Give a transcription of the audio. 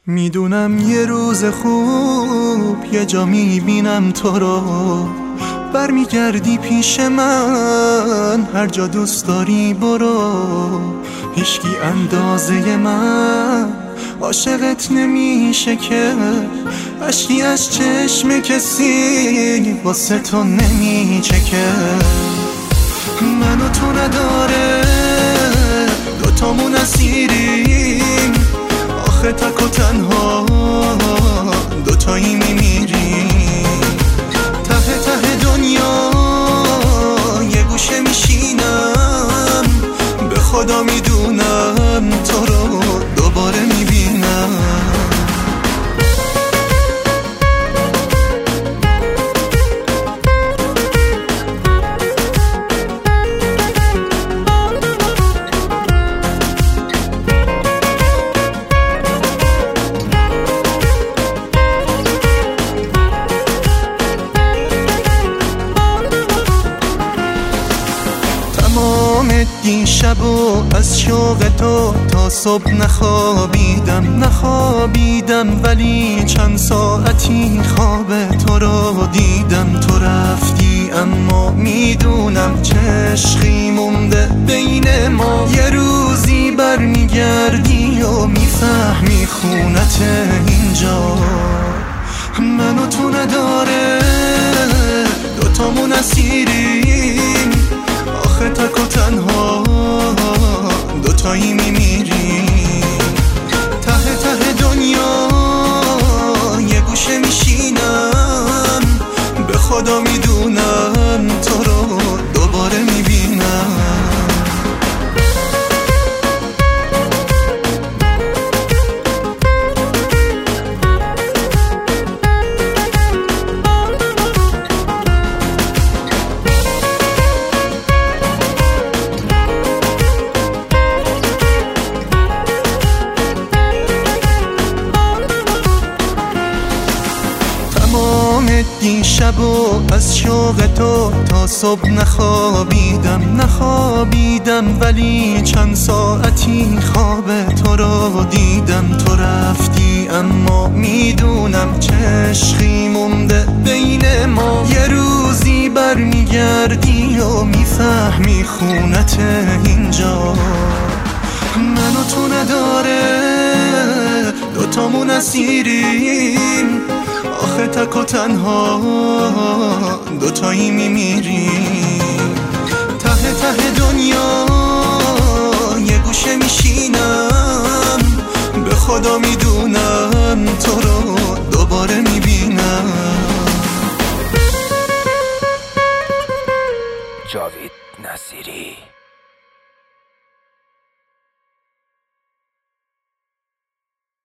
میدونم یه روز خوب یه جا میبینم تو رو، برمیگردی پیش من، هر جا دوست داری برو. هیچکی اندازه من عاشقت نمیشه که اشکی از چشم کسی واسه تو نمیچکه. من و تو نداره دوتامون اسیریم، آخه تک و تنها دوتایی میمیریم. ته ته دنیا یه گوشه میشینم، به خدا میدونم تو رو دوباره میبینم. این شب و از شوق تو تا صبح نخوابیدم، ولی چند ساعتی خواب تو رو دیدم. تو رفتی اما میدونم چه عشقی مونده بین ما. یه روزی برمیگردی و میفهمی خونت اینجا. من و تو نداره دوتامون اسیریم، آخه تک و تنها دوتایی میمیریم. ته ته دنیا یه گوشه میشینم، به خدا میدونم تو رو دوباره میبینم. این شب و از شوق تو تا صبح نخوابیدم، ولی چند ساعتی خواب تو رو دیدم. تو رفتی اما میدونم چه عشقی مونده بین ما. یه روزی برمیگردی و میفهمی خونت اینجا. من و تو نداره دوتامون اسیریم، آخه تک و تنها دوتایی میمیریم. ته ته دنیا یه گوشه میشینم، به خدا میدونم تو رو دوباره میبینم. جاوید نصیری.